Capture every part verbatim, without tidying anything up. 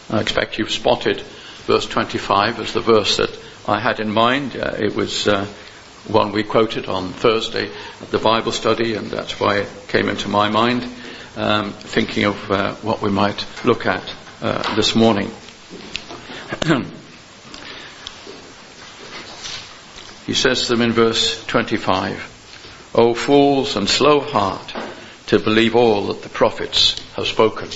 I expect you've spotted verse twenty-five as the verse that I had in mind. Uh, it was uh, one we quoted on Thursday at the Bible study, and that's why it came into my mind, um, thinking of uh, what we might look at uh, this morning. He says to them in verse twenty-five, "O fools and slow of heart to believe all that the prophets have spoken."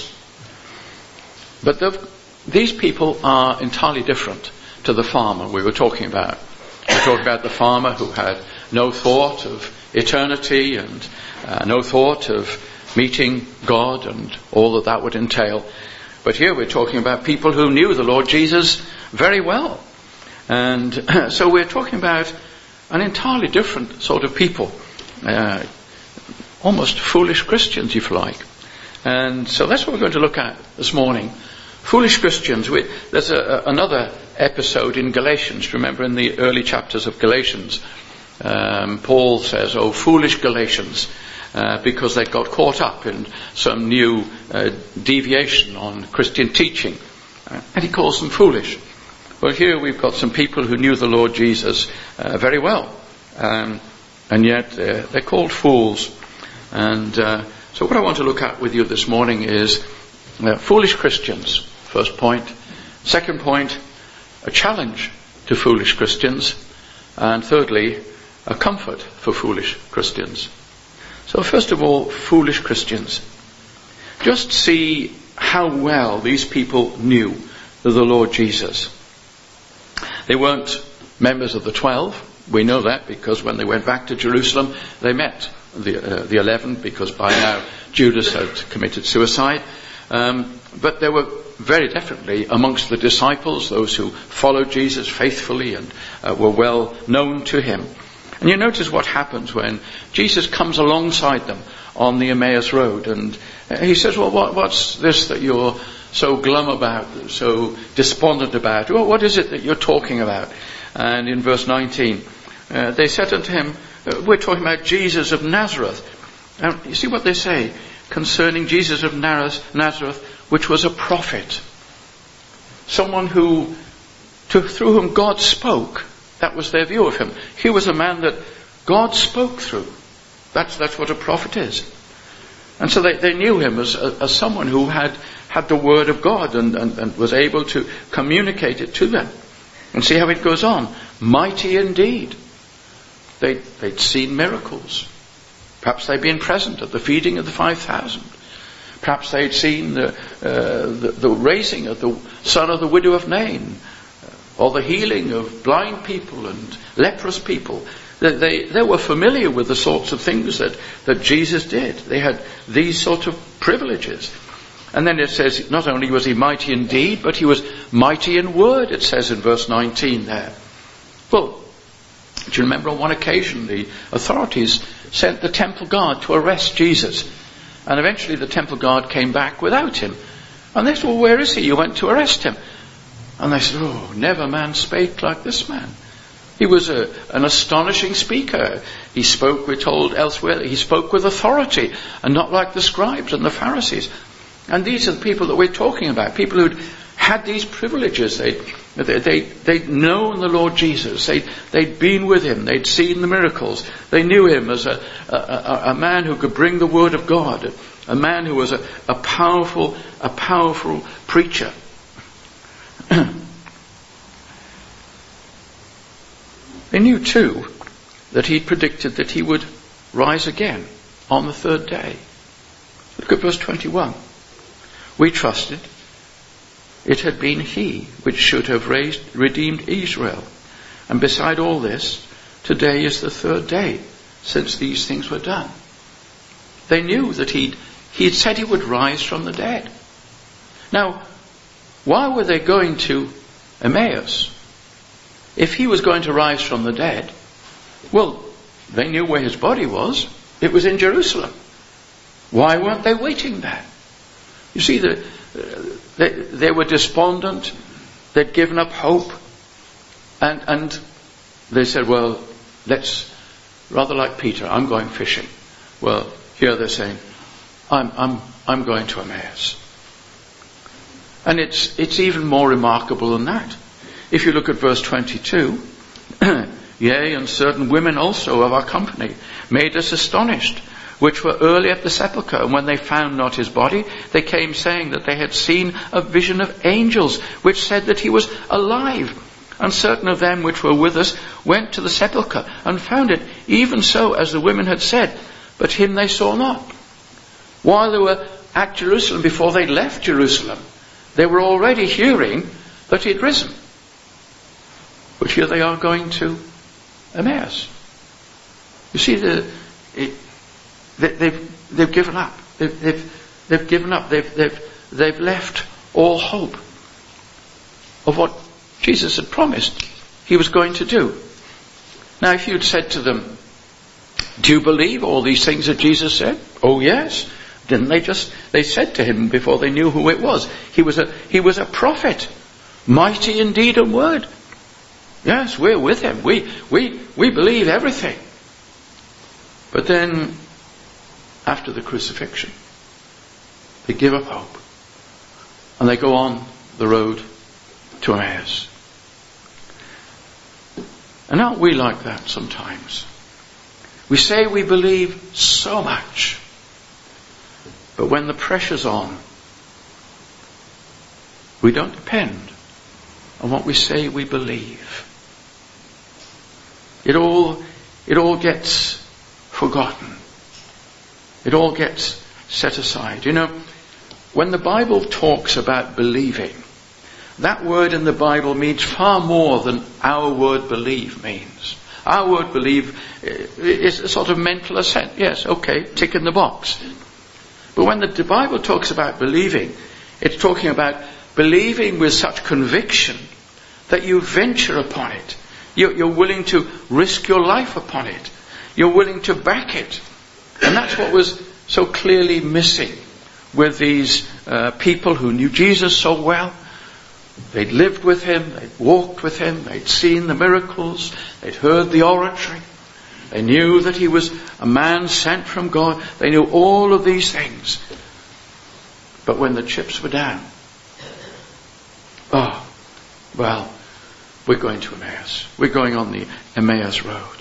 But the, these people are entirely different to the farmer we were talking about. We were talking about the farmer who had no thought of eternity and uh, no thought of meeting God and all that that would entail. But here we're talking about people who knew the Lord Jesus very well. And so we're talking about an entirely different sort of people. Uh, almost foolish Christians, if you like. And so that's what we're going to look at this morning. Foolish Christians. We, there's a, another episode in Galatians. Remember in the early chapters of Galatians, um, Paul says, "Oh, foolish Galatians," uh, because they got caught up in some new uh, deviation on Christian teaching. Uh, and he calls them foolish. Well, here we've got some people who knew the Lord Jesus uh, very well. Um, and yet uh, they're called fools. And uh, so what I want to look at with you this morning is uh, foolish Christians, first point. Second point, a challenge to foolish Christians. And thirdly, a comfort for foolish Christians. So first of all, foolish Christians. Just see how well these people knew the Lord Jesus. They weren't members of the twelve. We know that because when they went back to Jerusalem, they met the, uh, the eleven, because by now Judas had committed suicide. Um, but they were very definitely amongst the disciples, those who followed Jesus faithfully and uh, were well known to him. And you notice what happens when Jesus comes alongside them on the Emmaus Road, and he says, "Well, what, what's this that you're so glum about, so despondent about? Well, what is it that you're talking about?" And in verse nineteen, uh, they said unto him, "We're talking about Jesus of Nazareth." And you see what they say concerning Jesus of Nazareth, which was a prophet. Someone who, to, through whom God spoke. That was their view of him. He was a man that God spoke through. That's, that's what a prophet is. And so they, they knew him as, as someone who had, had the word of God and, and, and was able to communicate it to them. And see how it goes on. Mighty indeed. They, they'd seen miracles. Perhaps they'd been present at the feeding of the five thousand. Perhaps they'd seen the, uh, the, the raising of the son of the widow of Nain, or the healing of blind people and leprous people. They, they, they were familiar with the sorts of things that, that Jesus did. They had these sort of privileges. And then it says, not only was he mighty in deed, but he was mighty in word, it says in verse nineteen there. Well, do you remember on one occasion the authorities sent the temple guard to arrest Jesus? And eventually the temple guard came back without him. And they said, "Well, where is he? You went to arrest him." And they said, "Oh, never man spake like this man." He was a, an astonishing speaker. He spoke, we're told elsewhere, he spoke with authority and not like the scribes and the Pharisees. And these are the people that we're talking about, people who'd had these privileges. They'd, they, they, they'd known the Lord Jesus. They'd, they'd been with him. They'd seen the miracles. They knew him as a, a, a man who could bring the word of God, a man who was a, a powerful, a powerful preacher. They knew too that he predicted that he would rise again on the third day. Look at verse twenty-one. We trusted it had been he which should have raised, redeemed Israel. And beside all this, today is the third day since these things were done. They knew that he'd, he had said he would rise from the dead. Now, why were they going to Emmaus? If he was going to rise from the dead, well, they knew where his body was. It was in Jerusalem. Why weren't they waiting there? You see, the, uh, they, they were despondent. They'd given up hope. And, and they said, well, let's, rather like Peter, I'm going fishing. Well, here they're saying, I'm, I'm, I'm going to Emmaus. And it's, it's even more remarkable than that. If you look at verse twenty-two, yea, and certain women also of our company made us astonished, which were early at the sepulchre, and when they found not his body, they came saying that they had seen a vision of angels, which said that he was alive. And certain of them which were with us went to the sepulchre, and found it even so as the women had said, but him they saw not. While they were at Jerusalem, before they left Jerusalem, they were already hearing that he had risen. But here they are going to Emmaus. You see, the, it, they, they've, they've given up. They've, they've, they've given up. They've, they've, they've left all hope of what Jesus had promised he was going to do. Now, if you'd said to them, do you believe all these things that Jesus said? Oh, yes. Didn't they just, they said to him before they knew who it was. He was a, he was a prophet. Mighty in deed and word. Yes, we're with him. We, we, we believe everything. But then, after the crucifixion, they give up hope. And they go on the road to Emmaus. And aren't we like that sometimes? We say we believe so much, but when the pressure's on, we don't depend on what we say we believe. It all, it all gets forgotten. It all gets set aside. You know, when the Bible talks about believing, that word in the Bible means far more than our word believe means. Our word believe is a sort of mental assent. Yes, okay, tick in the box. But when the Bible talks about believing, it's talking about believing with such conviction that you venture upon it. You're willing to risk your life upon it. You're willing to back it. And that's what was so clearly missing with these uh, people who knew Jesus so well. They'd lived with him, they'd walked with him, they'd seen the miracles, they'd heard the oratory. They knew that he was a man sent from God. They knew all of these things. But when the chips were down, oh, well, we're going to Emmaus. We're going on the Emmaus road.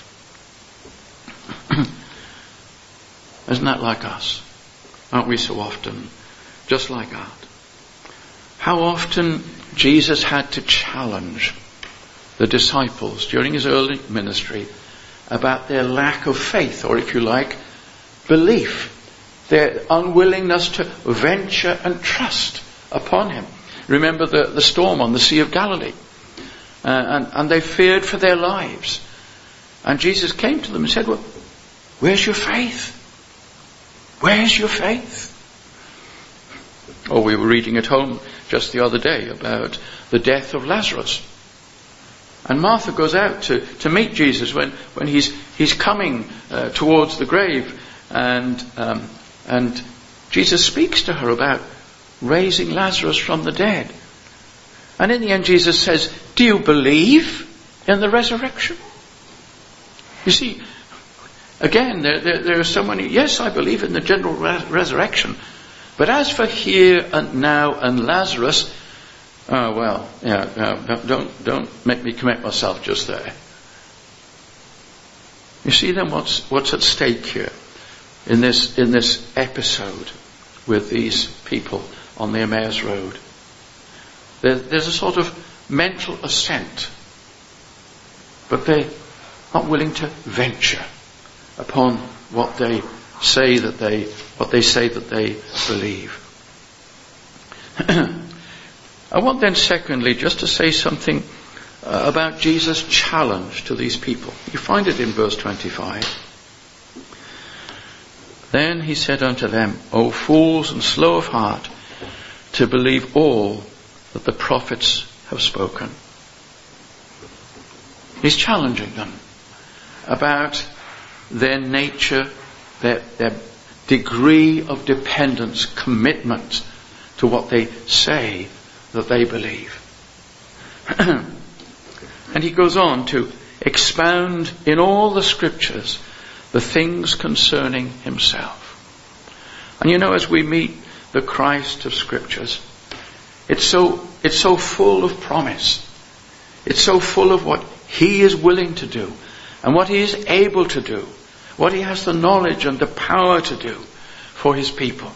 Isn't that like us? Aren't we so often just like that? How often Jesus had to challenge the disciples during his early ministry about their lack of faith, or if you like, belief, their unwillingness to venture and trust upon him. Remember the, the storm on the Sea of Galilee. Uh, and, and they feared for their lives. And Jesus came to them and said, well, where's your faith? Where's your faith? Oh, we were reading at home just the other day about the death of Lazarus. And Martha goes out to, to meet Jesus when, when he's, he's coming uh, towards the grave. And, um, and Jesus speaks to her about raising Lazarus from the dead. And in the end, Jesus says, do you believe in the resurrection? You see, again, there, there, there are so many, yes, I believe in the general res- resurrection. But as for here and now and Lazarus, oh, well, yeah, yeah, don't, don't make me commit myself just there. You see then what's, what's at stake here in this, in this episode with these people on the Emmaus Road. There, there's a sort of mental assent, but they're not willing to venture upon what they say that they, what they say that they believe. I want then secondly just to say something uh, about Jesus' challenge to these people. You find it in verse twenty-five. Then he said unto them, O fools and slow of heart, to believe all that the prophets have spoken. He's challenging them about their nature, their, their degree of dependence, commitment to what they say that they believe. And he goes on to expound in all the scriptures the things concerning himself. And you know, as we meet the Christ of scriptures, It's so, it's so full of promise. It's so full of what he is willing to do and what he is able to do, what he has the knowledge and the power to do for his people.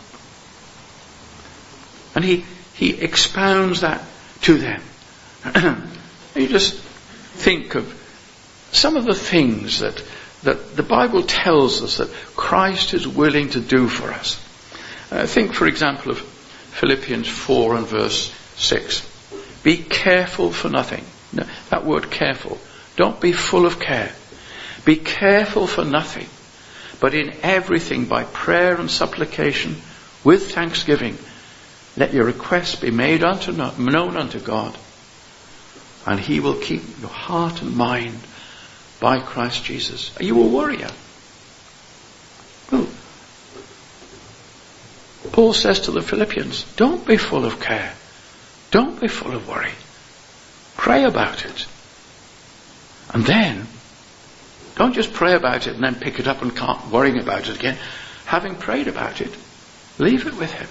And he, he expounds that to them. You just think of some of the things that, that the Bible tells us that Christ is willing to do for us. Uh, think, for example, of Philippians four and verse six. Be careful for nothing. No, that word careful. Don't be full of care. Be careful for nothing, but in everything by prayer and supplication with thanksgiving, let your requests be made unto known unto God, and he will keep your heart and mind by Christ Jesus. Are you a worrier? Well, Paul says to the Philippians, don't be full of care. Don't be full of worry. Pray about it. And then, don't just pray about it and then pick it up and can't worrying about it again. Having prayed about it, leave it with him.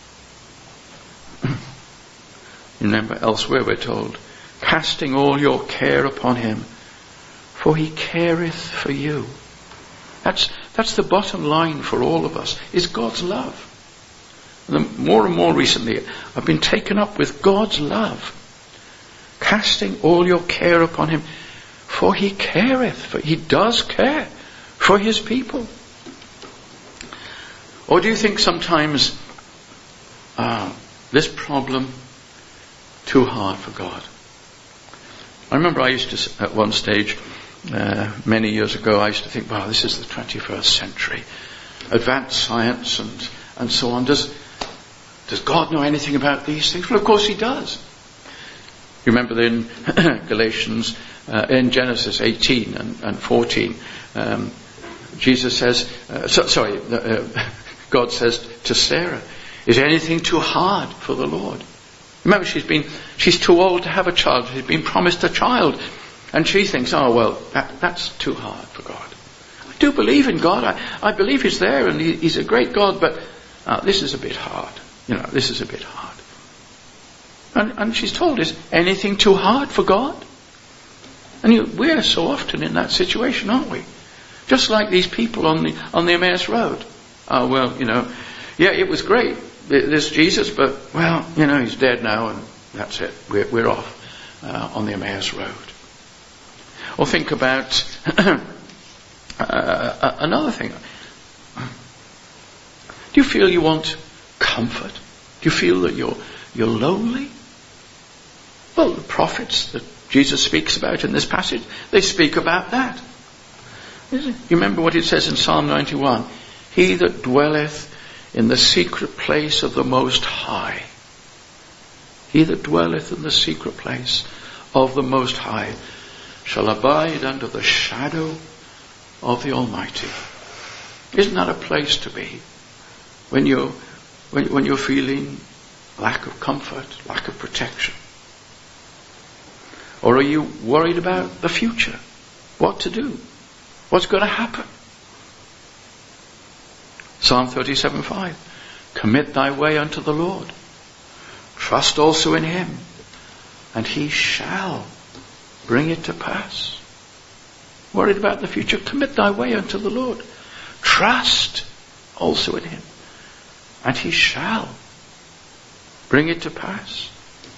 Remember, elsewhere we're told, casting all your care upon him, for he careth for you. That's, that's the bottom line for all of us, is God's love. And the more and more recently, I've been taken up with God's love. Casting all your care upon him, for he careth, for he does care for his people. Or do you think sometimes uh, this problem too hard for God? I remember I used to, at one stage, uh, many years ago, I used to think, well, this is the twenty-first century. Advanced science and, and so on. Does, does God know anything about these things? Well, of course he does. You remember in Galatians, uh, in Genesis eighteen and, and fourteen, um, Jesus says, uh, so, sorry, uh, God says to Sarah, is anything too hard for the Lord? Remember, she's been, she's too old to have a child. She's been promised a child. And she thinks, oh, well, that, that's too hard for God. I do believe in God. I, I believe he's there and he, he's a great God, but uh, this is a bit hard. You know, this is a bit hard. And, and she's told, is anything too hard for God? And you, we're so often in that situation, aren't we? Just like these people on the, on the Emmaus Road. Oh, well, you know, yeah, it was great, this Jesus, but, well, you know, he's dead now and that's it. We're, we're off uh, on the Emmaus Road. Or think about uh, another thing. Do you feel you want comfort? Do you feel that you're, you're lonely? Well, the prophets that Jesus speaks about in this passage, they speak about that. You remember what it says in Psalm ninety-one? He that dwelleth in the secret place of the Most High. He that dwelleth in the secret place of the Most High shall abide under the shadow of the Almighty. Isn't that a place to be when you're, when, when you're feeling lack of comfort, lack of protection? Or are you worried about the future? What to do? What's going to happen? Psalm thirty-seven five. Commit thy way unto the Lord. Trust also in him, and he shall bring it to pass. Worried about the future? Commit thy way unto the Lord. Trust also in him, and he shall bring it to pass.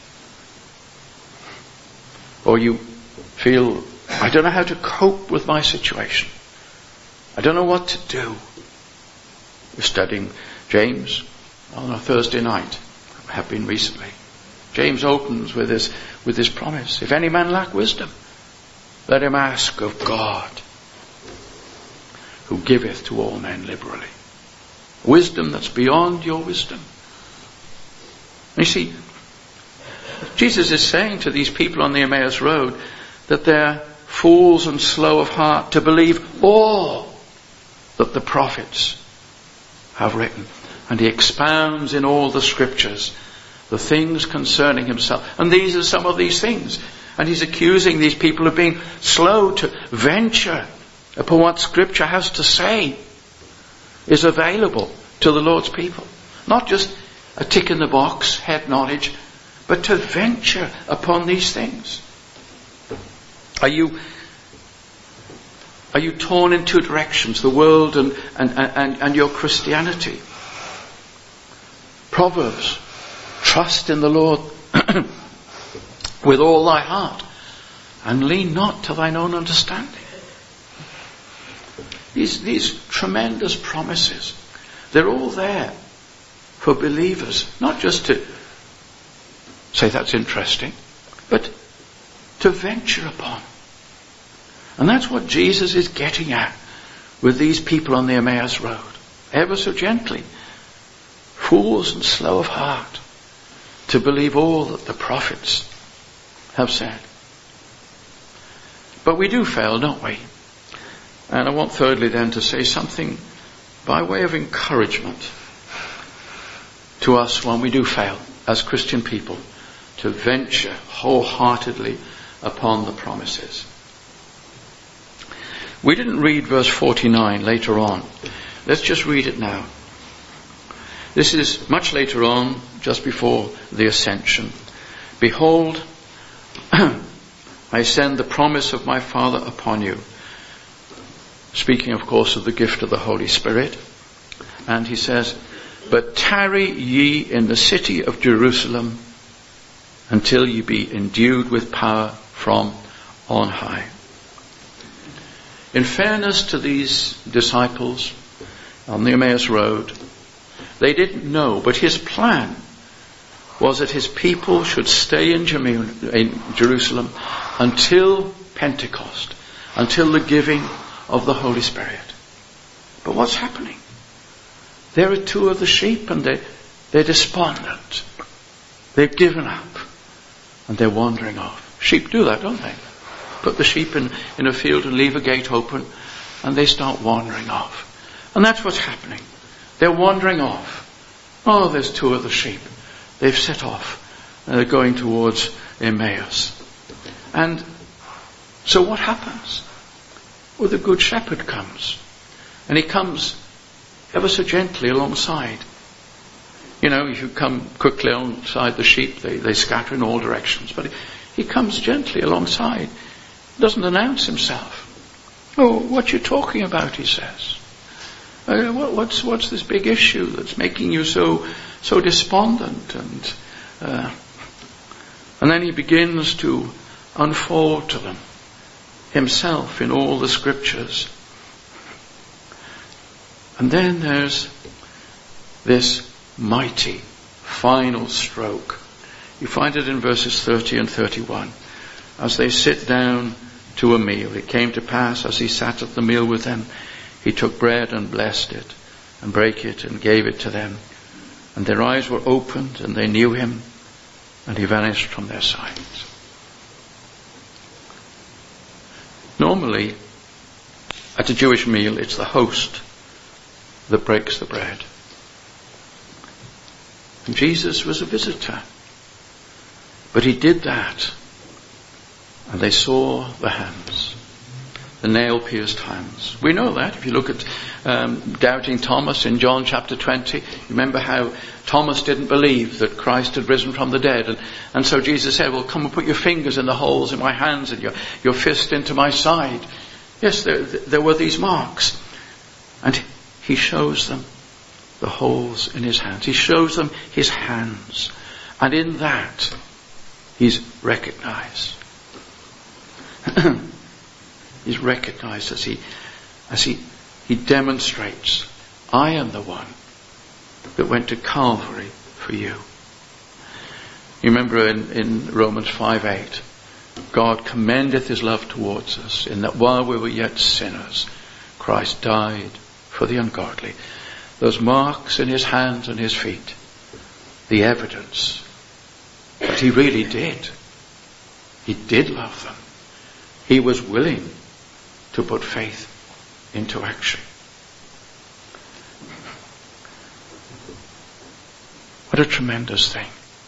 Or you feel, I don't know how to cope with my situation. I don't know what to do. We're studying James on a Thursday night. I have been recently. James opens with this, with this promise. If any man lack wisdom, let him ask of God, who giveth to all men liberally. Wisdom that's beyond your wisdom. You see, Jesus is saying to these people on the Emmaus Road that they're fools and slow of heart to believe all that the prophets have written. And he expounds in all the scriptures the things concerning himself. And these are some of these things. And he's accusing these people of being slow to venture upon what scripture has to say is available to the Lord's people. Not just a tick in the box, head knowledge, but to venture upon these things. Are you Are you torn in two directions, the world and, and, and, and your Christianity? Proverbs, trust in the Lord with all thy heart and lean not to thine own understanding. These, these tremendous promises, they're all there for believers, not just to say that's interesting, but to venture upon. And that's what Jesus is getting at with these people on the Emmaus Road, ever so gently. Fools and slow of heart to believe all that the prophets have said. But we do fail, don't we? And I want thirdly then to say something by way of encouragement to us when we do fail as Christian people to venture wholeheartedly upon the promises. We didn't read verse forty-nine later on. Let's just read it now. This is much later on, just before the ascension. Behold, I send the promise of my Father upon you. Speaking, of course, of the gift of the Holy Spirit. And he says, but tarry ye in the city of Jerusalem until ye be endued with power from on high. In fairness to these disciples on the Emmaus Road, they didn't know, but his plan was that his people should stay in Jerusalem until Pentecost, until the giving of the Holy Spirit. But what's happening? There are two of the sheep and they, they're despondent. They've given up and they're wandering off. Sheep do that, don't they? Put the sheep in, in a field and leave a gate open and they start wandering off. And that's what's happening. They're wandering off. Oh, there's two of the sheep. They've set off and they're going towards Emmaus. And so what happens? Well, the good shepherd comes and he comes ever so gently alongside. You know, if you come quickly alongside the sheep, they, they scatter in all directions. But he, he comes gently alongside. Doesn't announce himself. Oh, what you talking about, he says. Uh, what, what's what's this big issue that's making you so so despondent? And uh, and then he begins to unfold to them himself in all the scriptures. And then there's this mighty final stroke. You find it in verses thirty and thirty-one. As they sit down to a meal, it came to pass as he sat at the meal with them, he took bread and blessed it and brake it and gave it to them. And their eyes were opened and they knew him and he vanished from their sight. Normally, at a Jewish meal, it's the host that breaks the bread. And Jesus was a visitor. But he did that. And they saw the hands, the nail-pierced hands. We know that. If you look at um, doubting Thomas in John chapter twenty, remember how Thomas didn't believe that Christ had risen from the dead. And, and so Jesus said, well, come and put your fingers in the holes in my hands and your, your fist into my side. Yes, there, there were these marks. And he shows them the holes in his hands. He shows them his hands. And in that, he's recognized. He's recognized as he as he he demonstrates, I am the one that went to Calvary for you. You remember in, in Romans five eight, God commendeth his love towards us in that while we were yet sinners, Christ died for the ungodly. Those marks in his hands and his feet, the evidence that he really did. He did love them. He was willing to put faith into action. What a tremendous thing.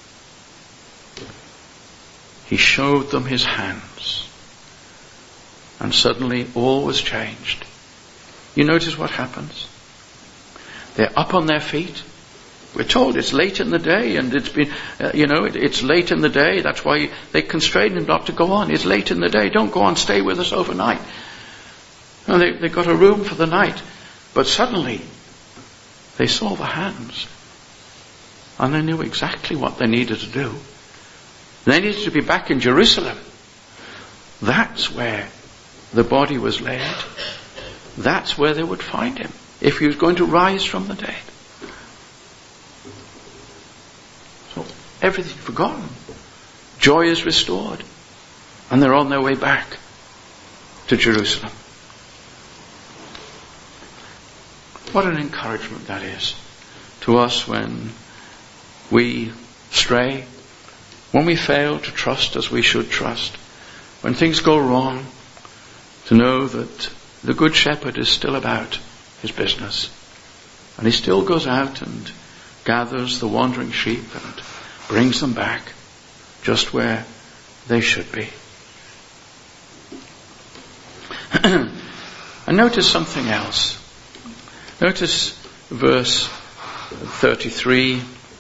He showed them his hands. And suddenly all was changed. You notice what happens? They're up on their feet. We're told it's late in the day, and it's been, uh, you know, it, it's late in the day. That's why they constrained him not to go on. It's late in the day. Don't go on. Stay with us overnight. And they, they got a room for the night. But suddenly, they saw the hands. And they knew exactly what they needed to do. They needed to be back in Jerusalem. That's where the body was laid. That's where they would find him, if he was going to rise from the dead. So everything forgotten. Joy is restored. And they're on their way back to Jerusalem. What an encouragement that is to us when we stray, when we fail to trust as we should trust, when things go wrong, to know that the Good Shepherd is still about his business. And he still goes out and gathers the wandering sheep and brings them back just where they should be. And notice something else. Notice verse thirty-three.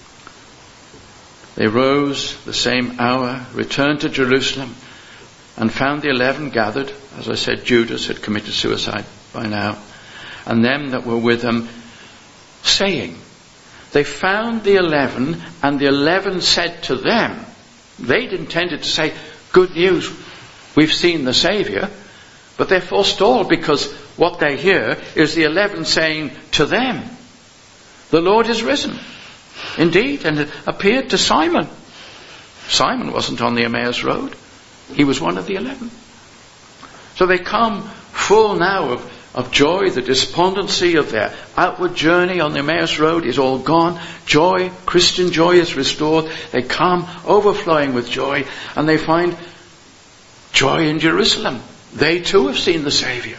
They rose the same hour, returned to Jerusalem, and found the eleven gathered. As I said, Judas had committed suicide by now. And them that were with him, saying, they found the eleven, and the eleven said to them, they'd intended to say, good news, we've seen the Saviour. But they're forestalled because what they hear is the eleven saying to them, the Lord is risen. Indeed, and it appeared to Simon. Simon wasn't on the Emmaus Road. He was one of the eleven. So they come full now of, of joy. The despondency of their outward journey on the Emmaus Road is all gone. Joy, Christian joy is restored. They come overflowing with joy, and they find joy in Jerusalem. They too have seen the Saviour.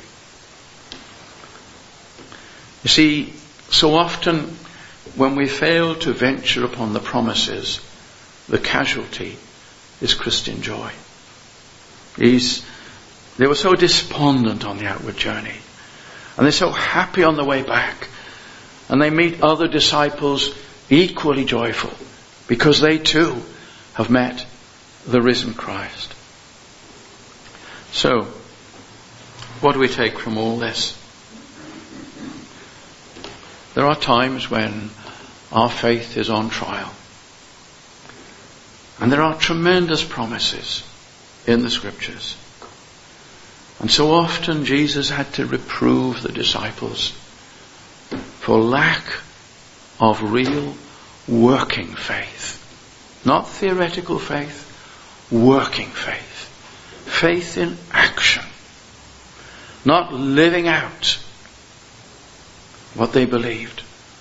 You see, so often when we fail to venture upon the promises, the casualty is Christian joy. These, they were so despondent on the outward journey, and they're so happy on the way back, and they meet other disciples equally joyful because they too have met the risen Christ. So, what do we take from all this? There are times when our faith is on trial. And there are tremendous promises in the Scriptures. And so often Jesus had to reprove the disciples for lack of real working faith. Not theoretical faith, working faith. Faith in action. Not living out what they believed.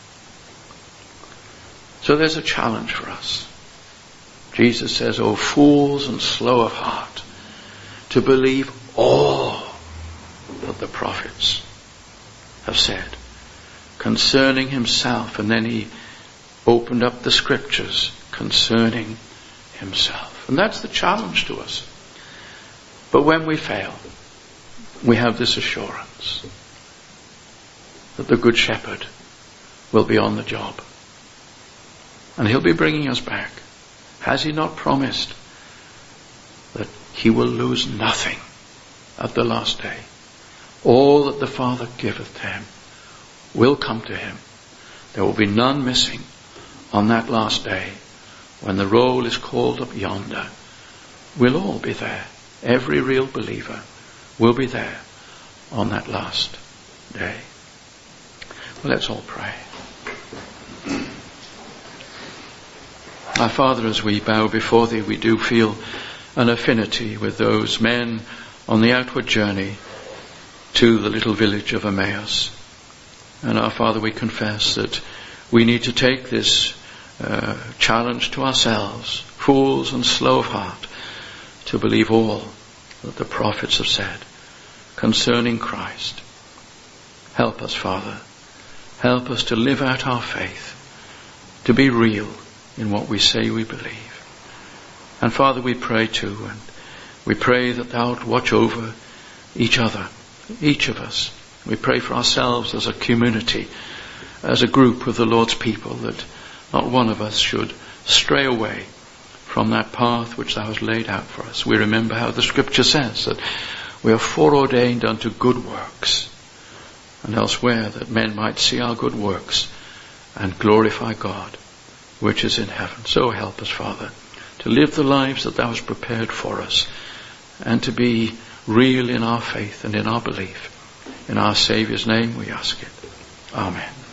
So there's a challenge for us. Jesus says, "O fools and slow of heart, to believe all that the prophets have said concerning himself." And then he opened up the Scriptures concerning himself. And that's the challenge to us. But when we fail, we have this assurance that the Good Shepherd will be on the job. And he'll be bringing us back. Has he not promised that he will lose nothing at the last day? All that the Father giveth to him will come to him. There will be none missing on that last day when the roll is called up yonder. We'll all be there. Every real believer will be there on that last day. Well, let's all pray. Our Father, as we bow before thee, we do feel an affinity with those men on the outward journey to the little village of Emmaus. And our Father, we confess that we need to take this uh, challenge to ourselves, fools and slow of heart, to believe all that the prophets have said concerning Christ. Help us, Father. Help us to live out our faith, to be real in what we say we believe. And Father, we pray too, and we pray that thou wilt watch over each other, each of us. We pray for ourselves as a community, as a group of the Lord's people, that not one of us should stray away from that path which thou hast laid out for us. We remember how the scripture says that we are foreordained unto good works, and elsewhere that men might see our good works and glorify God which is in heaven. So help us, Father, to live the lives that thou hast prepared for us, and to be real in our faith and in our belief. In our Saviour's name we ask it. Amen.